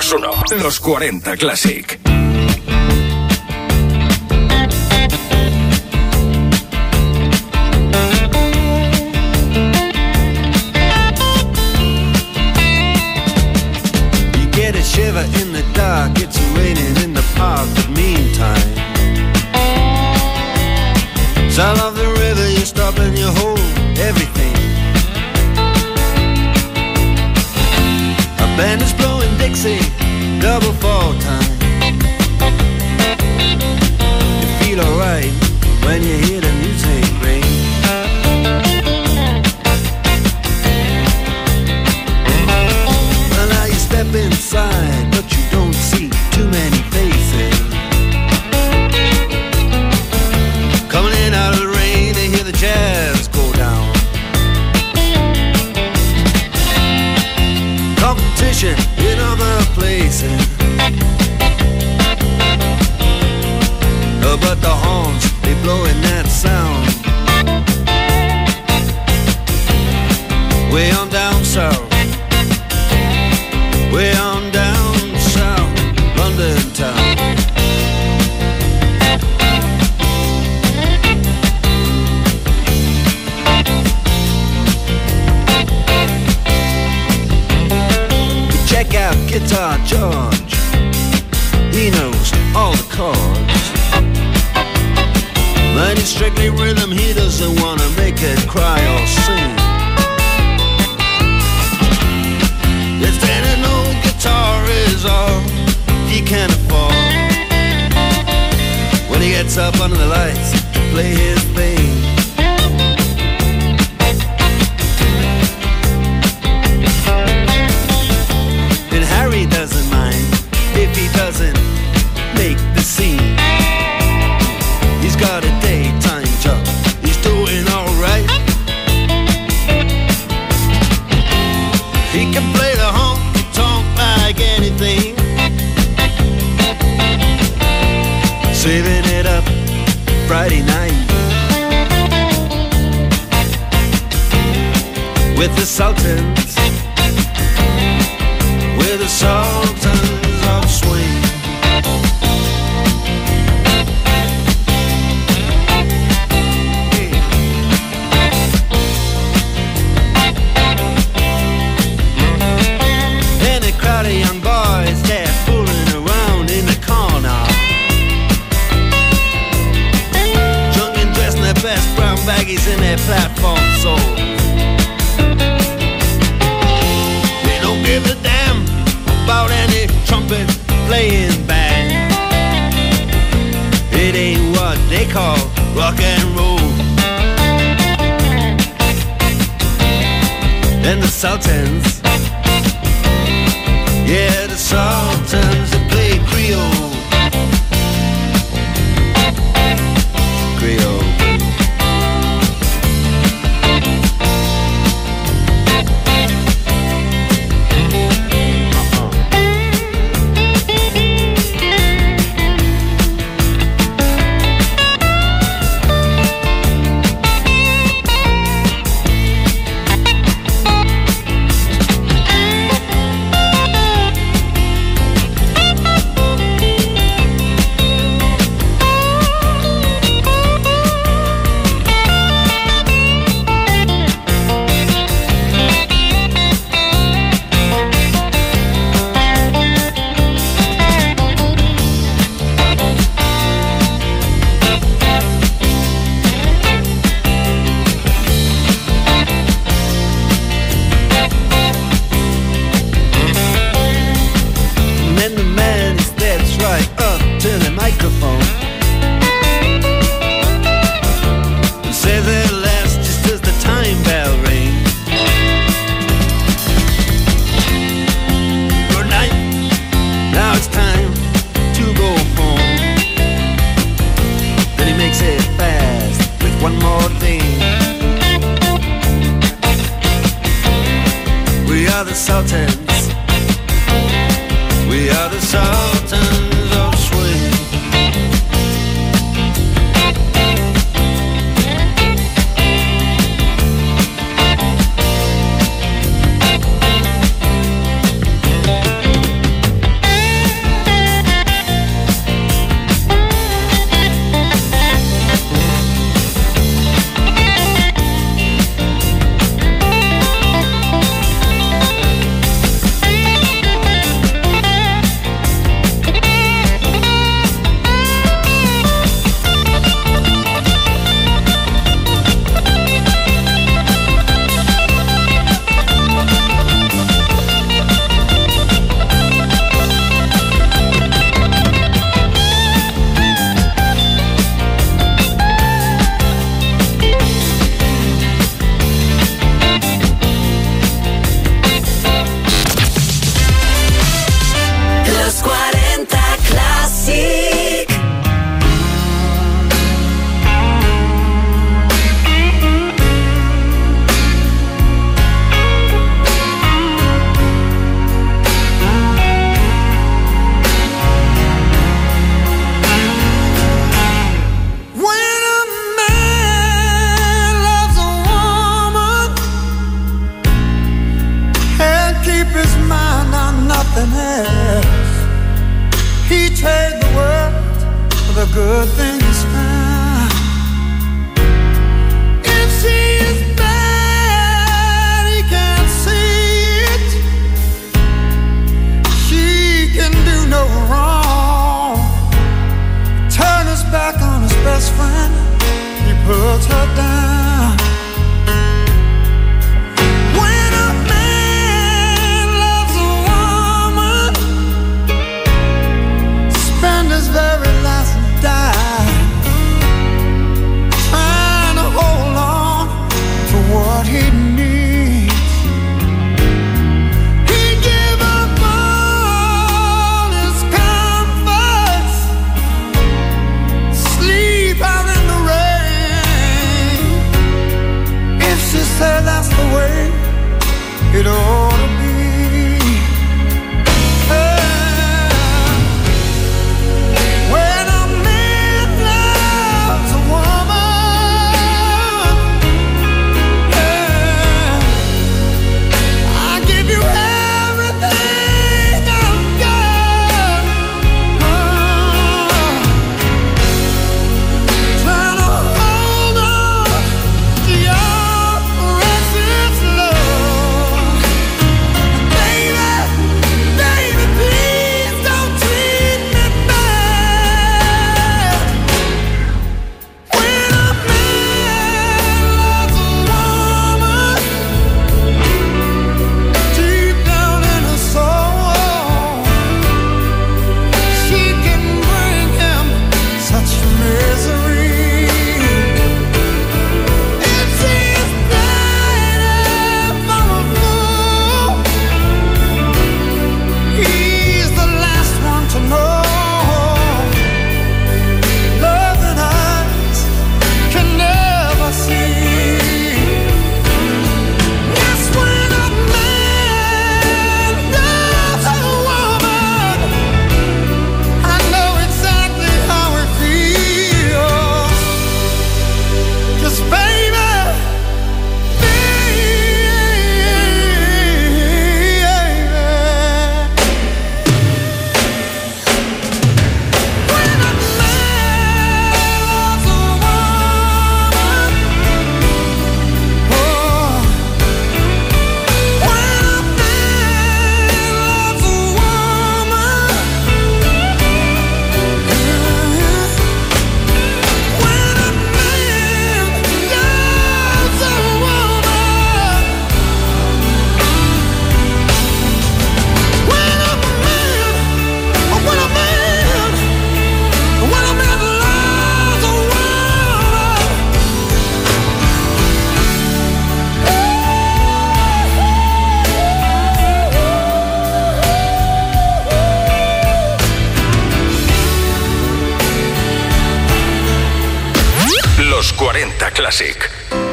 1, los 40 Classic. You get a shiver in the dark, it's raining in the park, but meantime, sound of the river, you stop and you hold everything. A band is blowing Dixie, double fall time. You feel alright when you hear the music ring. Well, now you step inside, but you don't see too many faces. Coming in out of the rain, they hear the jazz go down. Competition in other places, but the horns, they blowing that sound. Way on down south, way on down south, London town. Check out Guitar George, he knows all the chords. But he's strictly rhythm, he doesn't want to make it cry or sing. Yes, then an old guitar is all he can afford when he gets up under the lights to play his thing. And Harry doesn't mind if he doesn't make the scene. He's got a daytime job, he's doing alright. He can play the honky-tonk like anything, saving it up Friday night with the Sultans, with the Sultans of Swing. Crowd of young boys, they're fooling around in the corner, drunk and dressed in their best brown baggies in their platform soles. They don't give a damn about any trumpet playing band. It ain't what they call rock and roll. And the Sultans, yeah, the Sultans, they play Creole. Creole. Sultans, we are the Sultans of Swing. trade the world for the good things found. If she is bad, he can't see it. She can do no wrong. Turn his back on his best friend, he puts her down. When a man loves a woman, spend his very last dime trying to hold on to what he needs. He'd give up all his comforts, sleep out in the rain. If she said that's the way it ought to be. When a man loves a woman, I give you everything I've got. Trying to hold on to your precious love. Baby, baby, please don't treat me bad. When a man loves a woman, deep down in her soul, she can bring him such misery. If she's bad for a fool, he's the last one to know. Love and eyes can never see. Yes, when a man loves a woman, I know exactly how it feels. 'Cause baby, when a man loves a woman, oh, when a man loves a woman, when a man loves a woman, when a man loves a Los 40 Classic.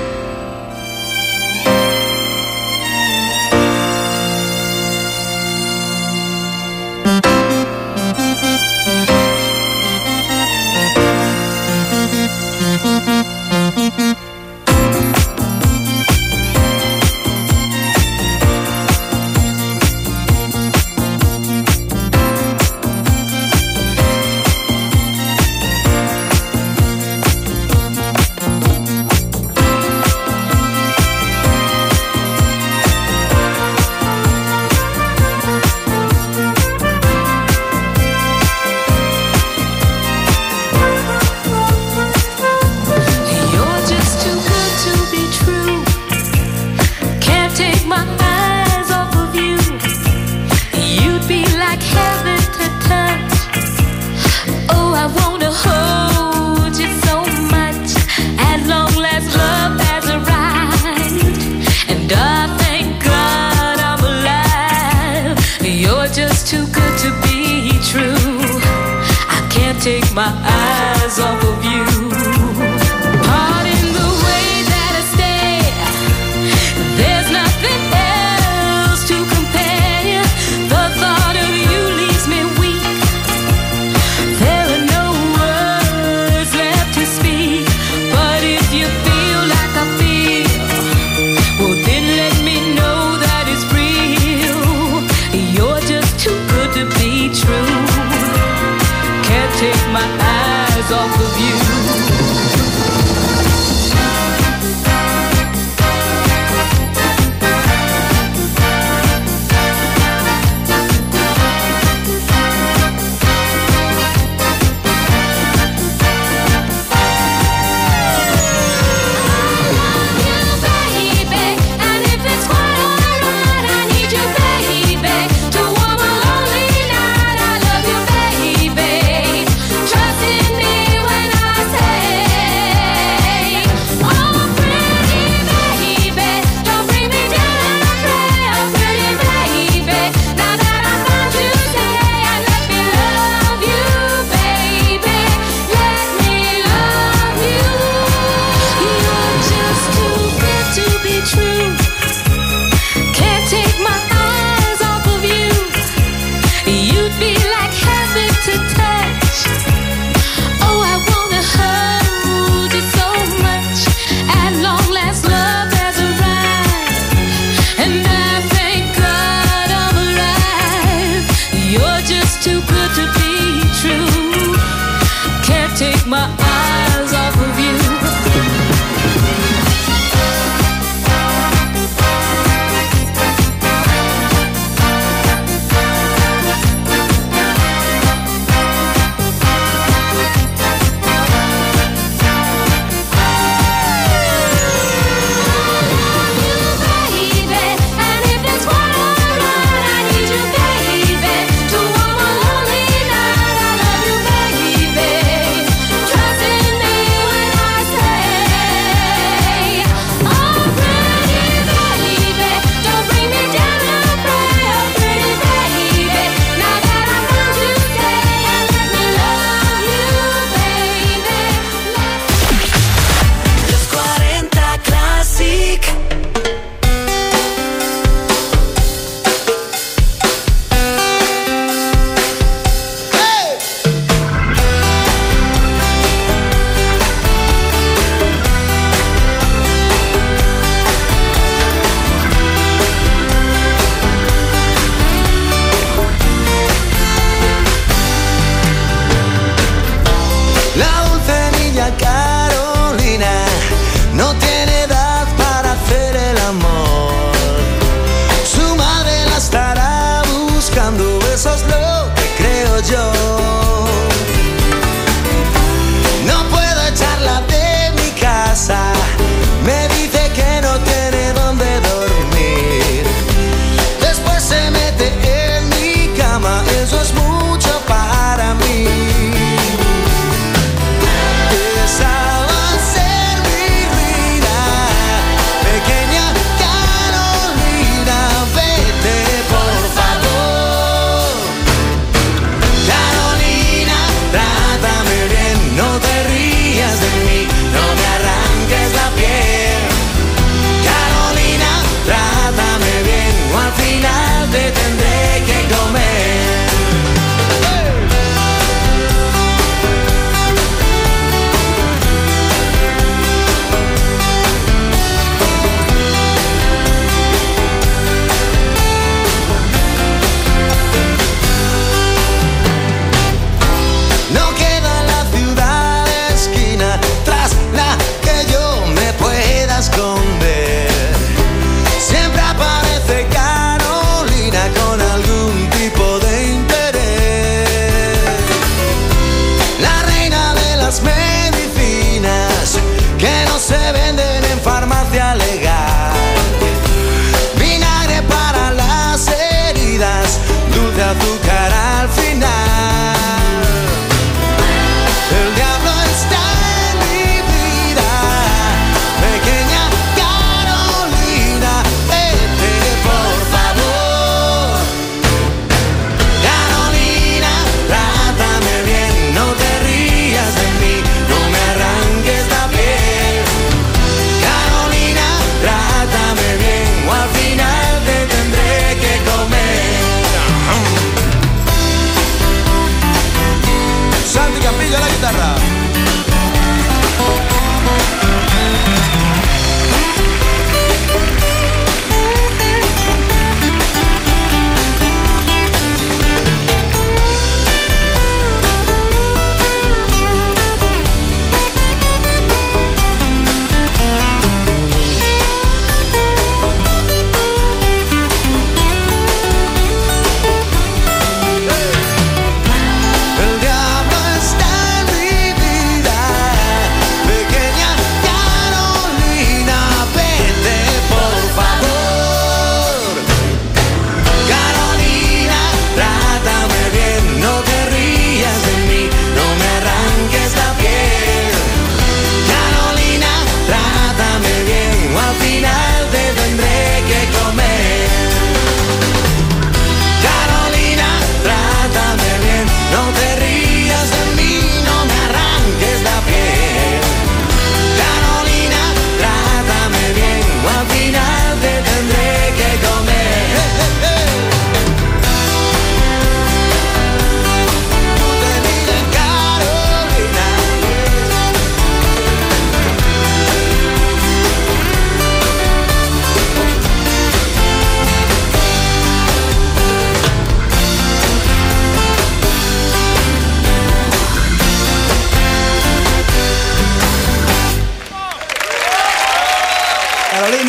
take my eyes off of you. Pardon the way that I stare. There's nothing else to compare. The thought of you leaves me weak. There are no words left to speak. But if you feel like I feel, well then let me know that it's real. You're just too good to be true. feel like heaven to touch. Oh, I wanna hold you so much. At long last, love has arrived, and I thank God I'm alive. You're just too good to be true. Can't take my eyes off of you.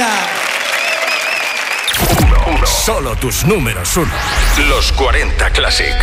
Venga. Solo tus números uno. Los 40 Classic.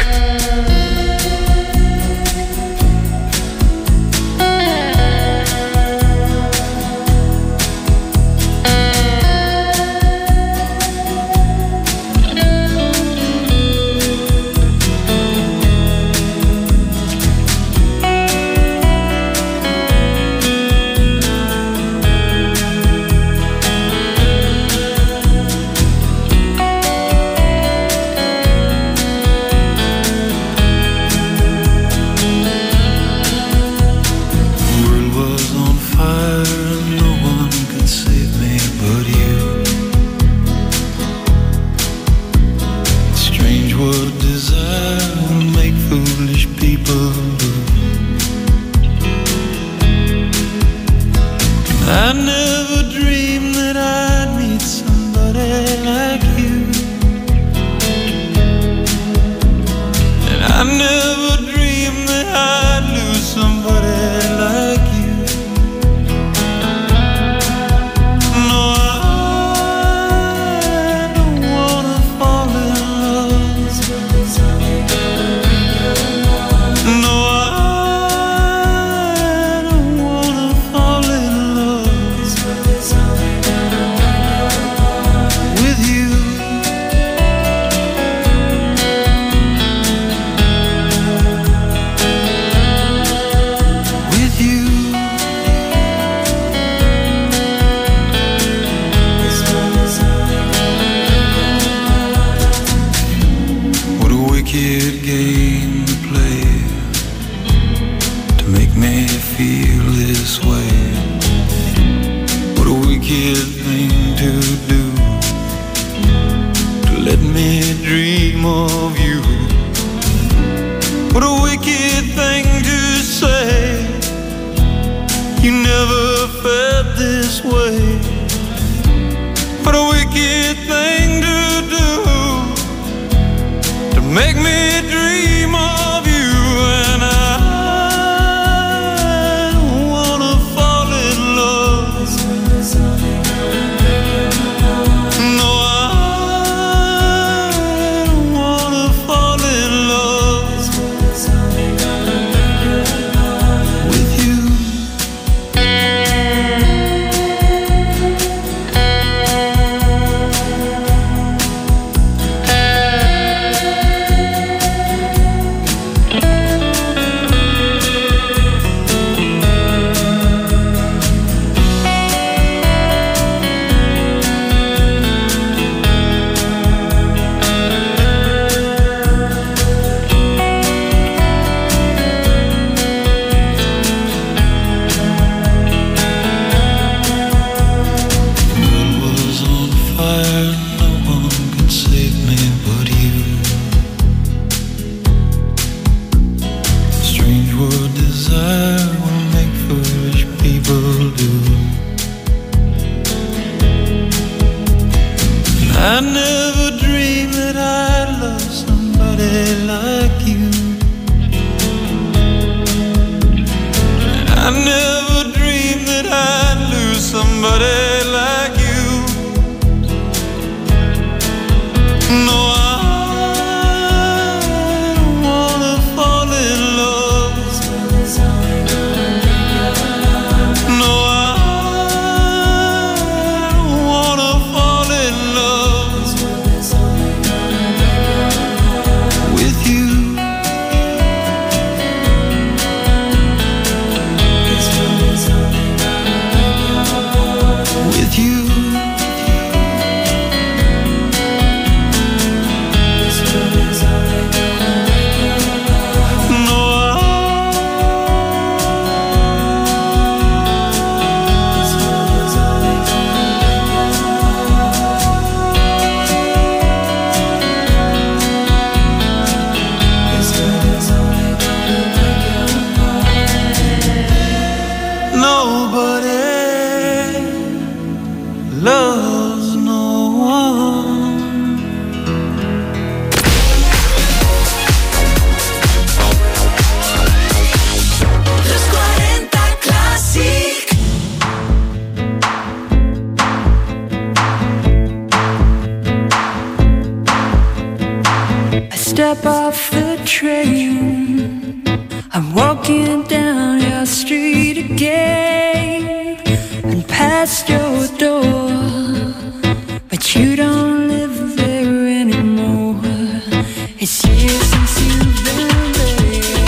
I'm walking down your street again and past your door, but you don't live there anymore. It's years since you've been there,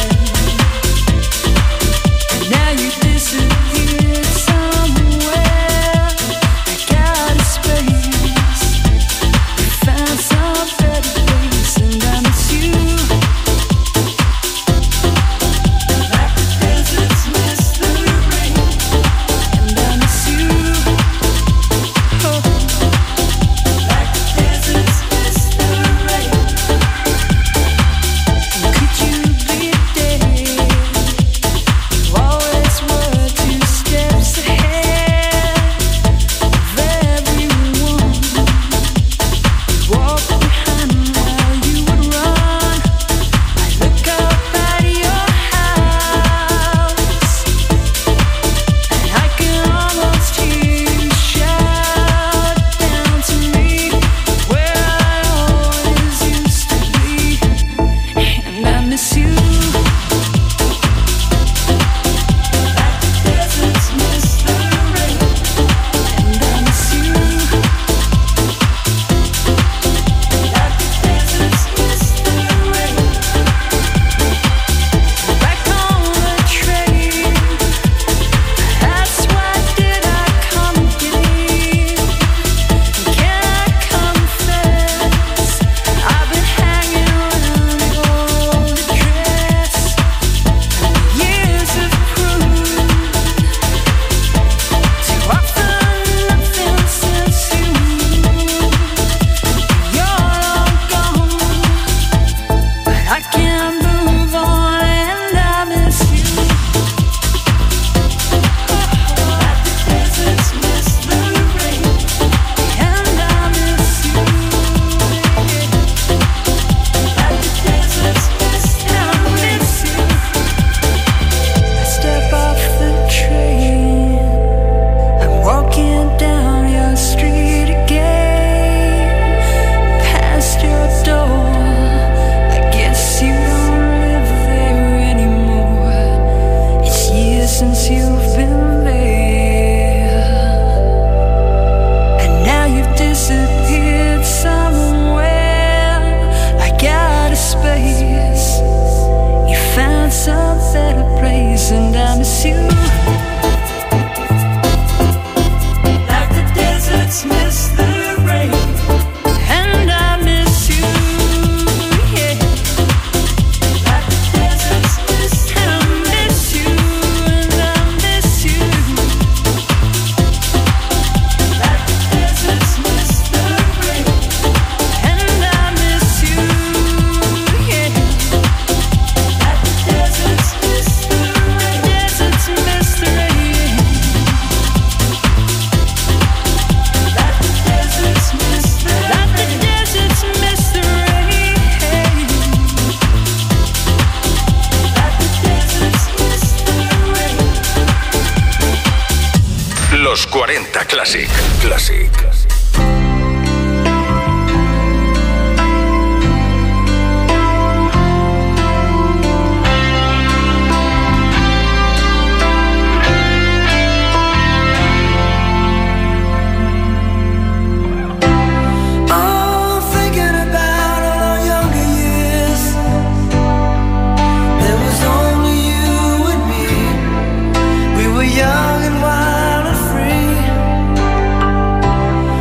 and now you disappeared somewhere. I got a space, you found some better place, and I miss you. Like the deserts miss the rain, and I miss you. Oh, like the deserts miss the rain. And could you be there? You always were 2 steps ahead of everyone. Walk behind while you would run. I look up at your house, and I can almost hear you shout down to me where I always used to be, and I miss you. Like the deserts miss the rain, and I miss you. Like the deserts miss the rain. Back on the train, that's why did I come here? Can I confess, I've been hanging around your old address. Years have proved too often nothing since you. You're long gone, but I can't move on, and I miss you. Like the deserts miss the rain, and I miss you. Like the deserts miss the rain, I miss you. I step off the train, I'm walking down your street again, past your door. I guess you don't live there anymore. It's years since you've been there, and now you've disappeared somewhere. I got a space, you found some better place, and I miss you. Like the deserts miss the rain, and I miss you. Yeah. Like the deserts miss the rain, and I miss you, and I miss you. Like the deserts miss the rain, and I miss you. Yeah. Like the deserts miss the rain, deserts miss the rain. Like the deserts miss the rain, like the deserts miss the rain. Like the deserts miss the rain. Los 40 Classic. Classic. Oh, thinking about all our younger years, there was only you and me. We were young and wild and free.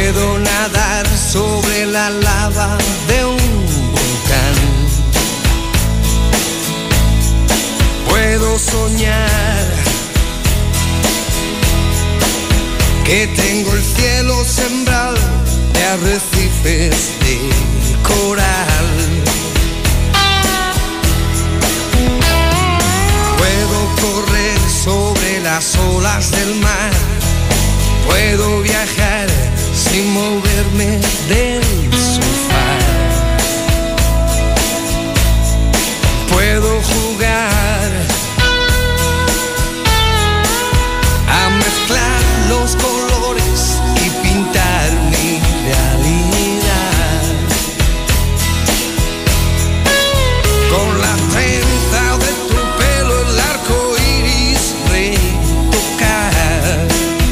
Puedo nadar sobre la lava de un volcán. Puedo soñar que tengo el cielo sembrado de arrecifes de coral. Puedo correr sobre las olas del mar. Puedo viajar sin moverme del sofá. Puedo jugar a mezclar los colores y pintar mi realidad. Con la trenza de tu pelo, el arco iris retocar.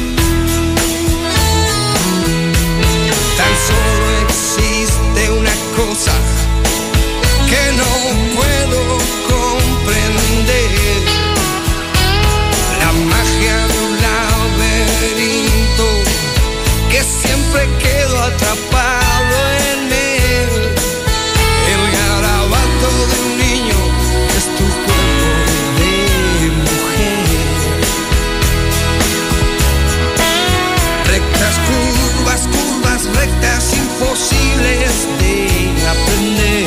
Tan solo existe una cosa que no puedo comprender: la magia de un laberinto que siempre quedo atrapado en él. El garabato de un niño es tu cuerpo de mujer. Rectas, curvas, curvas, rectas imposibles de aprender.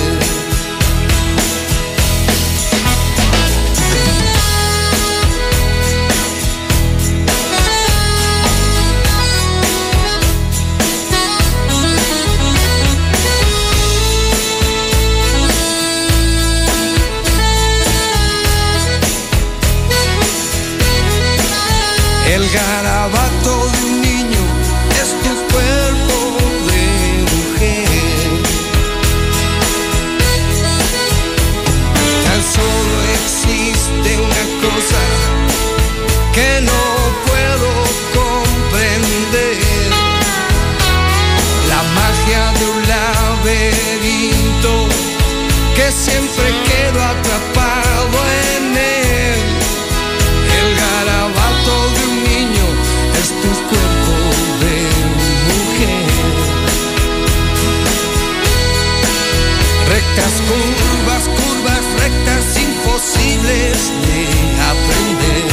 El garabato de un niño es tu cuerpo de mujer. Tan solo existe una cosa que no puedo comprender: la magia de un laberinto que siempre quedo atrapado en él. El garabato de un niño es tu cuerpo de mujer. Rectas, curvas, curvas, rectas imposibles de aprender.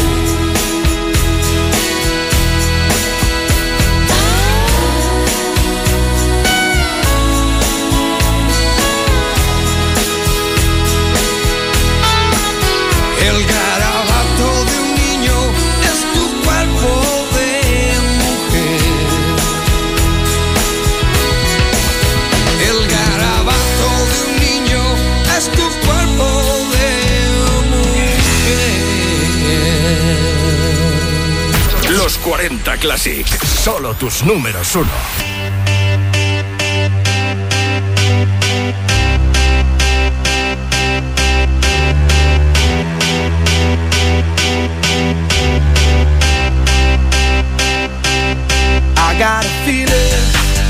El garabato de un niño es tu cuerpo de mujer. El garabato de un niño es tu cuerpo de mujer. Los 40 Classic, solo tus números uno. I got a feeling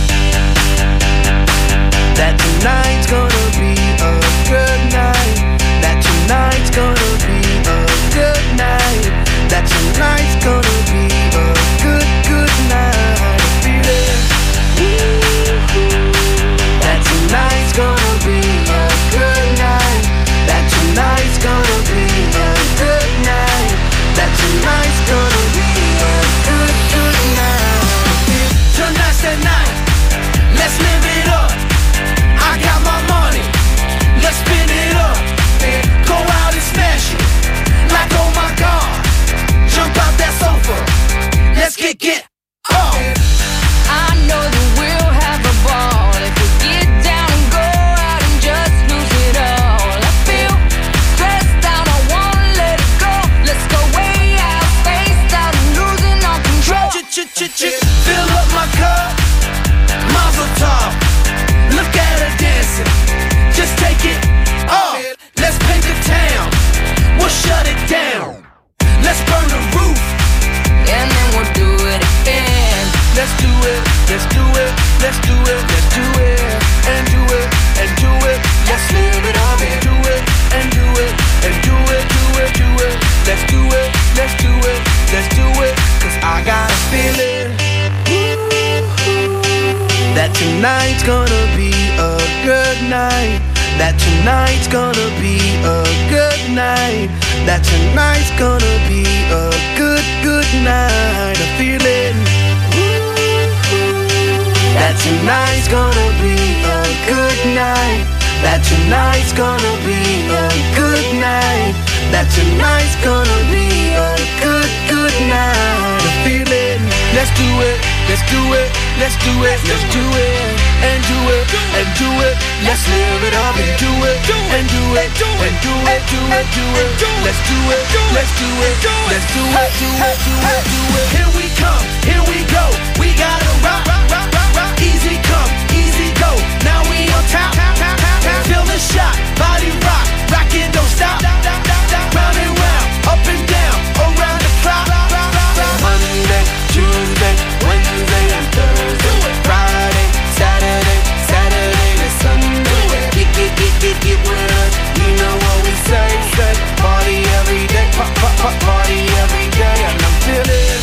that tonight's gonna be a good night. That tonight's gonna be a good night. That tonight's gonna be a good, good night. A feeling tonight's gonna be a good night. That tonight's gonna be a good, good night. I'm feeling that tonight's gonna be a good night. That tonight's gonna be a good night. That tonight's gonna be a good, good night. I'm feeling, let's do it, let's do it, let's do it, let's do it, and do it, and do it. Let's live it up and do it, and do it, and do it, do it, do it. Let's do it, let's do it, let's do it, do it, do it, do it. Here we come, here we go. We gotta rock, rock, rock, rock, rock. Easy come, easy go. Now we on top, feel the shot, body rock, rockin', don't stop. Round and round, up and down, around the clock. Monday, Tuesday, Wednesday, and Thursday, Friday, Saturday, Saturday to Sunday. Get with us, you know what we say. Party every day, party every day, and I'm feeling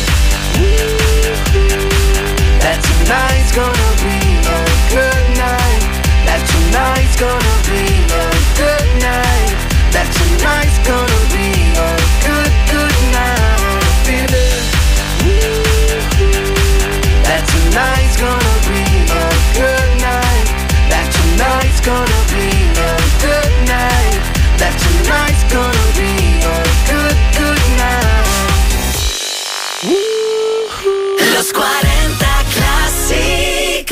that tonight's gonna be a good night. That tonight's gonna be a good night. That tonight's gonna be a good, good night. I'm feeling that tonight's gonna be a good night. That tonight's gonna be a good night. That tonight's gonna be a good, good night. Los 40 Classic.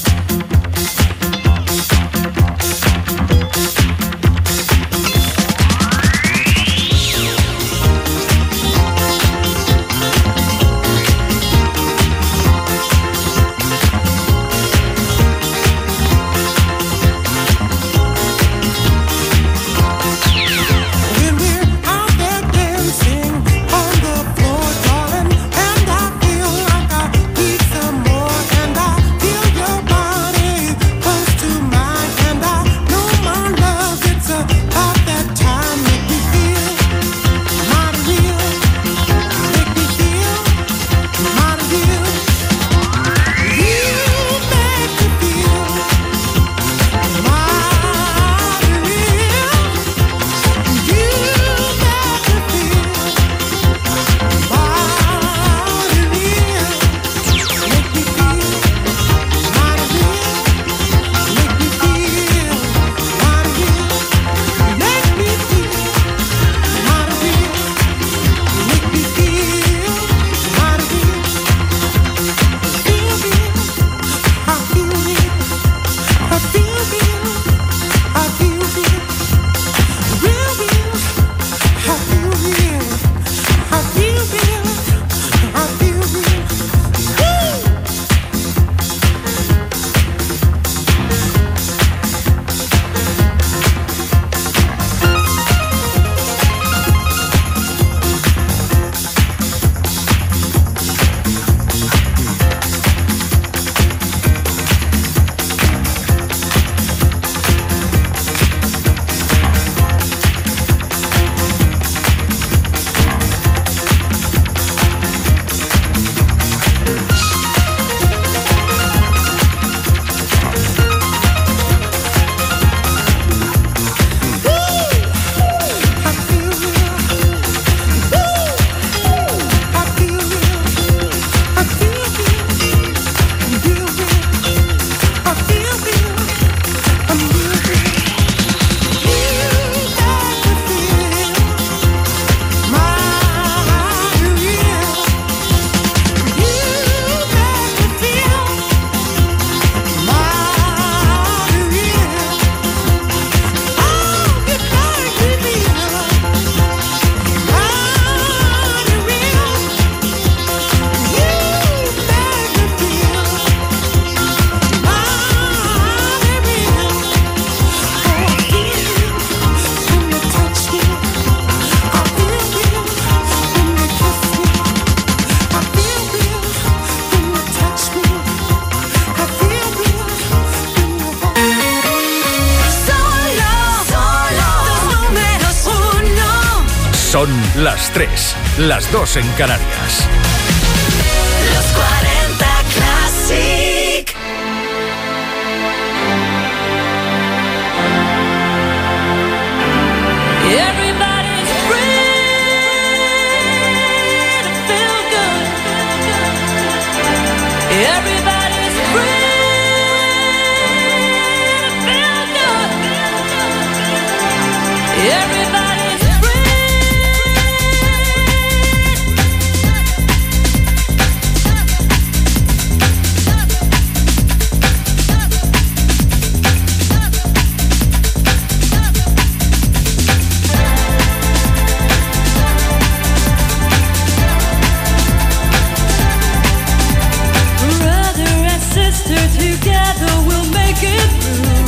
Son las 3, las 2 en Canarias. Los 40 Classic. Everybody's free to feel good. Everybody's free to feel good. Everybody's together we'll make it through.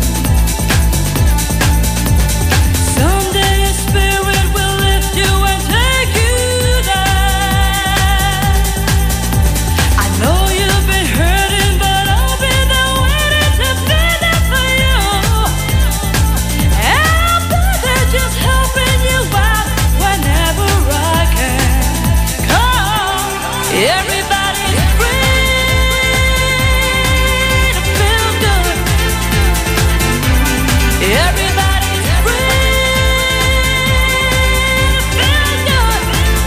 Someday a spirit will lift you and take you there. I know you've been hurting, but I'll be there waiting to be there for you. And I'll be there just helping you out whenever I can. Come, everybody's free. Everybody's free to feel good.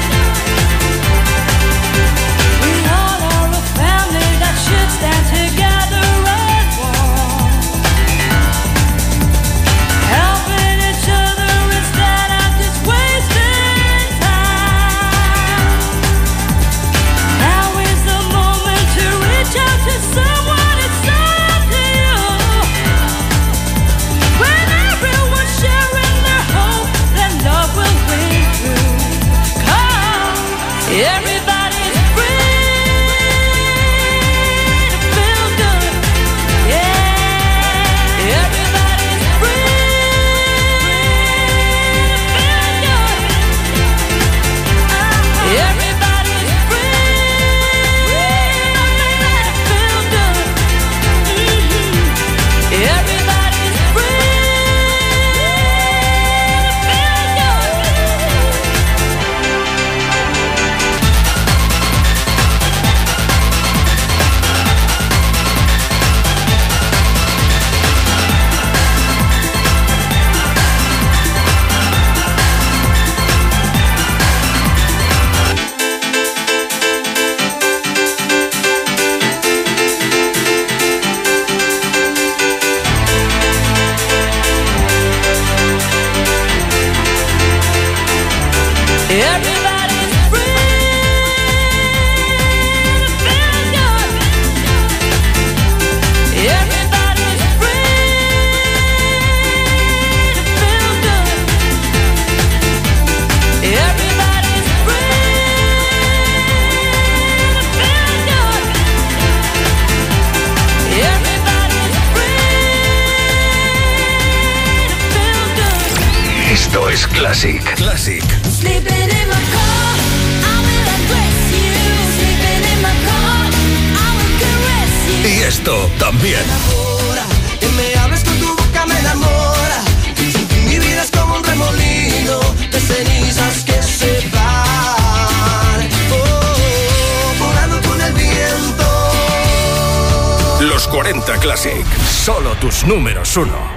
We all are a family that should stand together as one, helping each other instead of just wasting time. Now is the moment to reach out to someone. It's up to you. When everyone's sharing their hope, then love will ring through. Come, everybody's free to feel good. Yeah, everybody's free to feel good. Everybody's free to feel good. Everybody's free. Everybody's free to feel good. Everybody's free to feel good. Everybody's free to feel good. Everybody's free to feel good. Esto es Classic. Classic. Sleeping in my car, I will embrace you. Sleeping in my car, I will caress you. Y esto también. Enamora, que me hables con tu boca me enamora. Sin ti mi vida es como un remolino de cenizas que se van. Volando con el viento. Los 40 Classic. Solo tus números uno.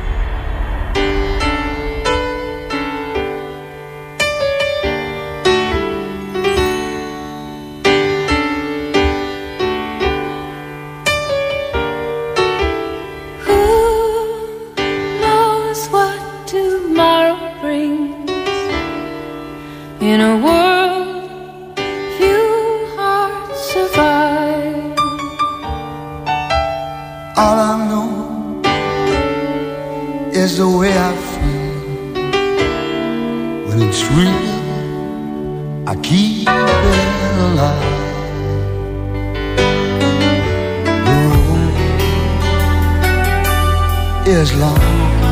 In a world few hearts survive. All I know is the way I feel. When it's real, I keep it alive. The road is long.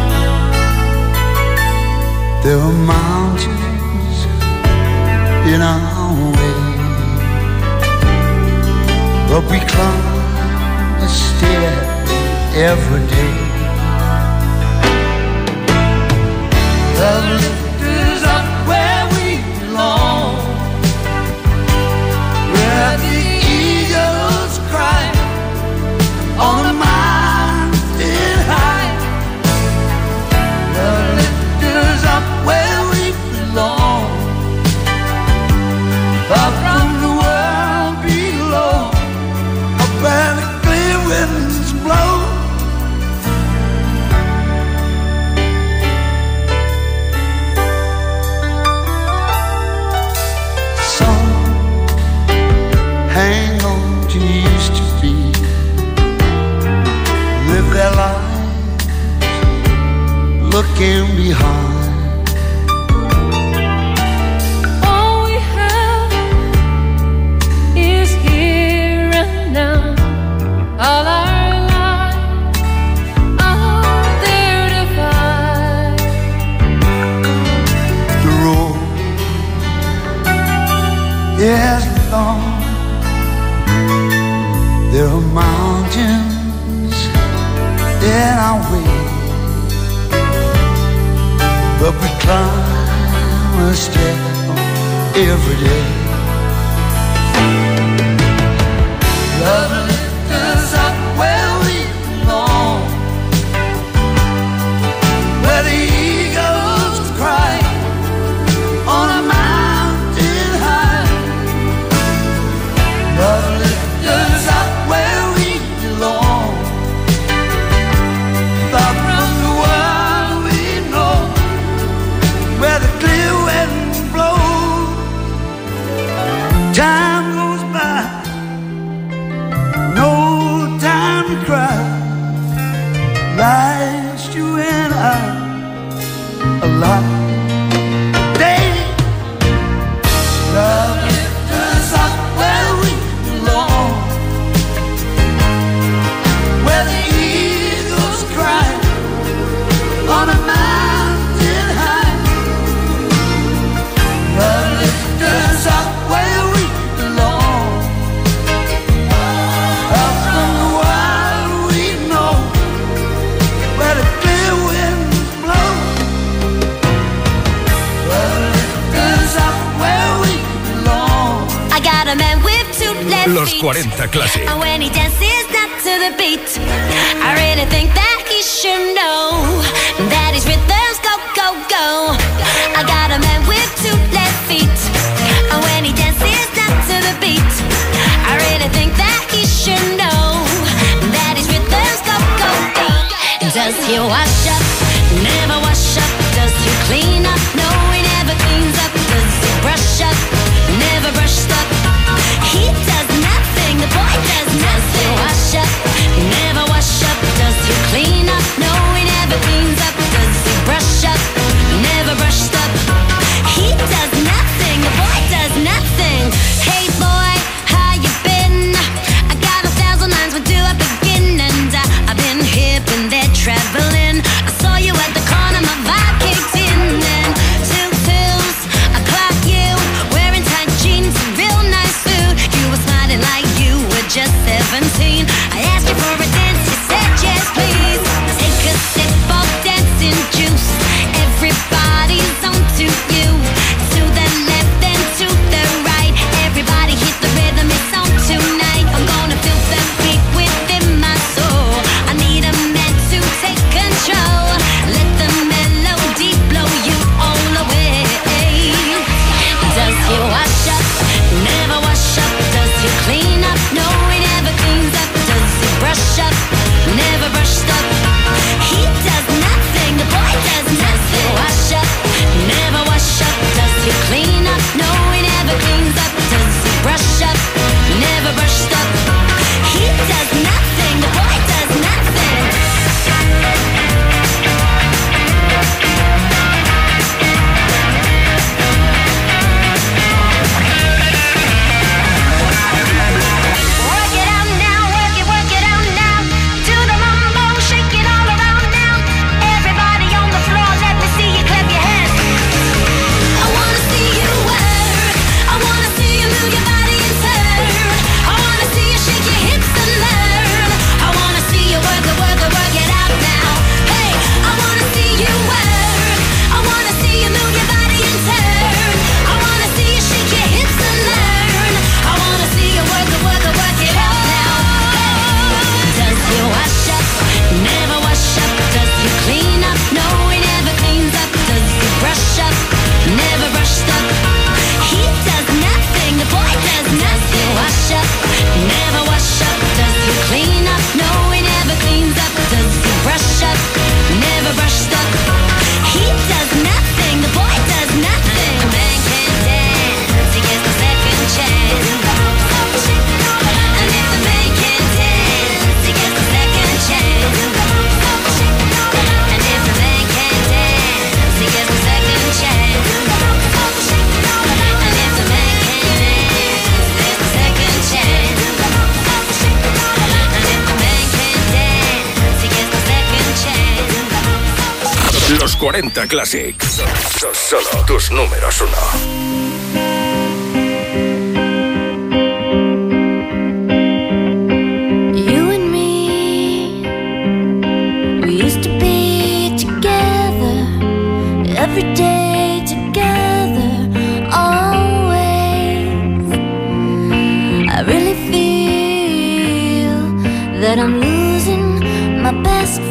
There are mountains in our way, but we climb a stair every day. The lift is up where we belong, where the eagles cry on the mountain high. The lift is up where one step every day. Love lifts us up where we belong, where the eagles cry on a mountain high. Love lifts us up where we belong, far from the world we know, where the clear winds blow. Time goes by, no time to cry. Life's you and I alive. Day, love lifts us up where we belong, where the eagles cry on a mountain high. Love lifts us up where we belong, up from the wild we know, where the clear winds blow. Love lifts us up where we belong. I got a man with two left Los feet. 40 Classic. And when he dances not to the beat, I really think that he should know that his rhythms go, go, go. I got a man with two left feet. And when he dances not to the beat, I really think that he should know that his rhythms go, go, go. Does he wash up? Never wash up. Does he clean up? No, he never cleans up. Does he brush up? Never brushed up. He does nothing. The boy does nothing. Wash up? Never wash up. Does he clean up? No, he never cleans up. Does he brush up? Never brushed up. He does nothing. The boy does nothing. Hey boy, how you been? I got 1,000 lines. Where do I begin? And I've been hip and they're traveling. I saw you at the corner. My vibe kicked in. And till I clock you wearing tight jeans and real nice food. You were smiling like you were just 17. I asked you for a dance. You said yes, please. Take a sip of dancing juice. Everybody's on to you. To the left and to the right. Everybody hit the rhythm. It's on tonight. I'm gonna feel the beat within my soul. I need a man to take control. Let the melody blow you all away. Does he wash up? Never wash up. Does he clean up? No, he never cleans up. Does he brush up? Never brushed up. He does nothing. The boy does nothing. Wash up? Never wash up. Does he clean up? No, he never cleans up. Does he brush up? Never brushed up. He does nothing. The boy does nothing. Work it out now, work it out now. Do the mambo, shake it all around now. Everybody on the floor, let me see you clap your hands. I wanna see you work. I wanna see you move your body and turn. I wanna see you shake your hips and learn. I wanna see you work it out now. Hey, I wanna see you work. I wanna see you move your body and turn. I wanna see you shake your hips and learn. I wanna see you work it out now. Does he wash up? Never wash up. Does he clean up? No, he never cleans up. Does he brush up? Never brushed up. He does nothing. The boy does nothing. Wash up? Never wash up. Does he clean up? No, he never cleans up. Does he brush up? Never brushed up. He does nothing. The boy does nothing. A man can't dance. He gets a second chance. And if the man can't dance, he gets a second chance. And if the man can't dance, he gets a second chance. And if the man can't dance, there's a second chance. And if the man can't dance, he gets a second chance. Los 40 Classic. Son solo tus números uno. You and me, we used to be together every day. that I'm losing my best